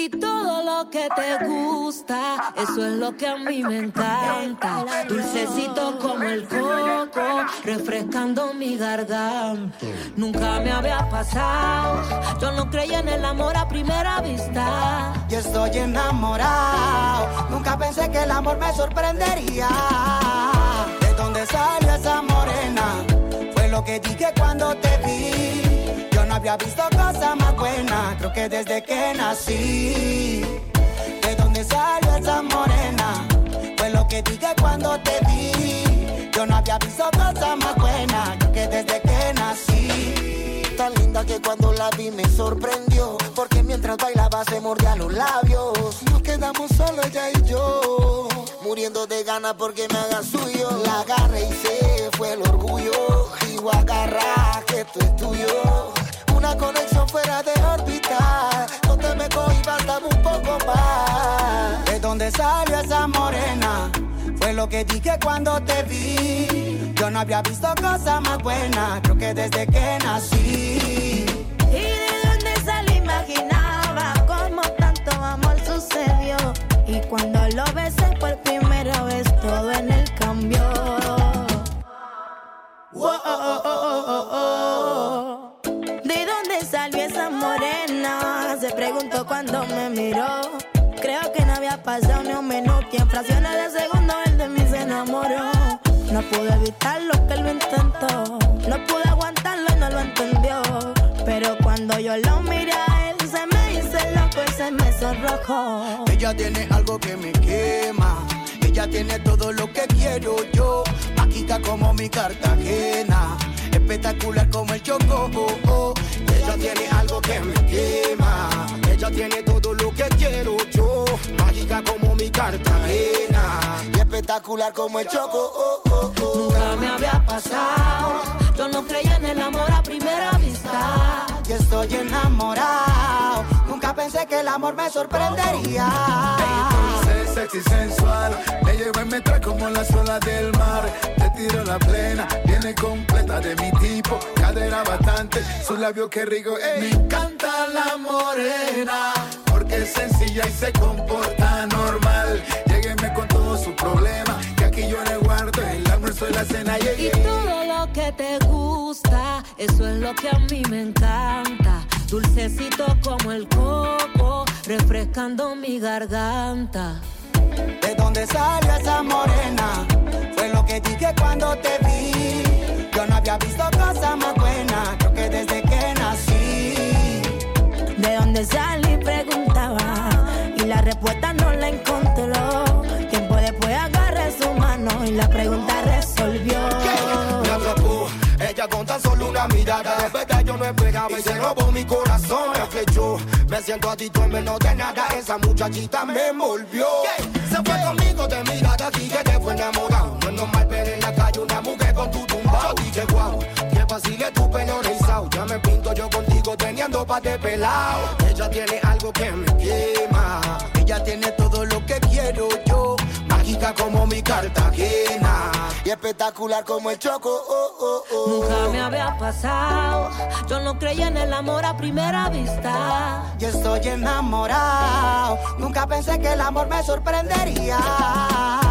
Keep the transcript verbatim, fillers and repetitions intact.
Y todo lo que te gusta, eso es lo que a mí me encanta. Dulcecito como el coco, refrescando mi garganta. Nunca me había pasado, yo no creía en el amor a primera vista. Yo estoy enamorado, nunca pensé que el amor me sorprendería. ¿De dónde salió esa morena? Fue lo que dije cuando te vi. Yo no había visto cosa más buena, creo que desde que nací. ¿De dónde salió esa morena? Fue lo que dije cuando te vi. Yo no había visto cosa más buena, creo que desde que nací. Tan linda que cuando la vi me sorprendió, porque mientras bailaba se mordía los labios. Nos quedamos solo ella y yo, muriendo de ganas porque me haga suyo. La agarré y se fue el orgullo. Digo agarra que esto es tuyo. Una conexión fuera de órbita, no te me cohibas, dame un poco más. ¿De dónde salió esa morena? Fue lo que dije cuando te vi. Yo no había visto cosa más buena, creo que desde que nací. ¿Y de dónde salió? Imaginaba cómo tanto amor sucedió. Y cuando lo besé por primera vez, todo en él cambió. Oh, oh, oh, oh, oh, oh. ¿De dónde salió esa morena? Se preguntó cuando me miró. Creo que no había pasado ni un minuto y en fracciones de segundo él de mí se enamoró. No pude evitar lo que él lo intentó, no pude aguantarlo y no lo entendió. Pero cuando yo lo miré a él se me hizo loco y se me sonrojó. Ella tiene algo que me quema, ella tiene todo lo que quiero yo. Mágica como mi Cartagena, espectacular como el Choco. Oh, oh. Ella tiene algo que me quema, ella tiene todo lo que quiero yo. Mágica como mi Cartagena, y espectacular como el Choco. Oh, oh, oh. Nunca me había pasado, yo no creía en el amor a primera vista. Yo estoy enamorado, nunca pensé que el amor me sorprendería. Dulce, sexy, sensual, me llevo y me trae como las olas del mar. Te tiro la plena, viene completa de mi tipo. Cadera bastante, sus labios que rico. Ey. Me encanta la morena, porque es sencilla y se comporta normal. Llégueme con todos sus problemas, que aquí yo le guardo el almuerzo y la cena. Llegué. Y todo lo que te gusta, eso es lo que a mí me encanta. Dulcecito como el coco, refrescando mi garganta. ¿De dónde salió esa morena? Fue lo que dije cuando te vi. Yo no había visto cosa más buena, creo que desde que nací. ¿De dónde salí? Preguntaba, y la respuesta no la encontró. Tiempo después agarré su mano y la pregunta resolvió. Me atrapó, ella con tan solo una mirada. De verdad yo no esperaba y se robó mi corazón. Me flechó, me siento adicto en menos de nada. Esa muchachita me envolvió. Se fue conmigo de mirada aquí que te fue enamorado. No es normal ver en la calle una mujer con tu tumbao. Dije guau, que vacile tu pelo rizado. Ya me pinto yo contigo teniendo pa' de pelao. Ella tiene algo que me quema, ella tiene todo lo que quiero yo. Mágica como mi Cartagena, y espectacular como el Choco. Oh, oh, oh. Nunca me había pasado, yo no creía en el amor a primera vista. Yo estoy enamorado, nunca pensé que el amor me sorprendería.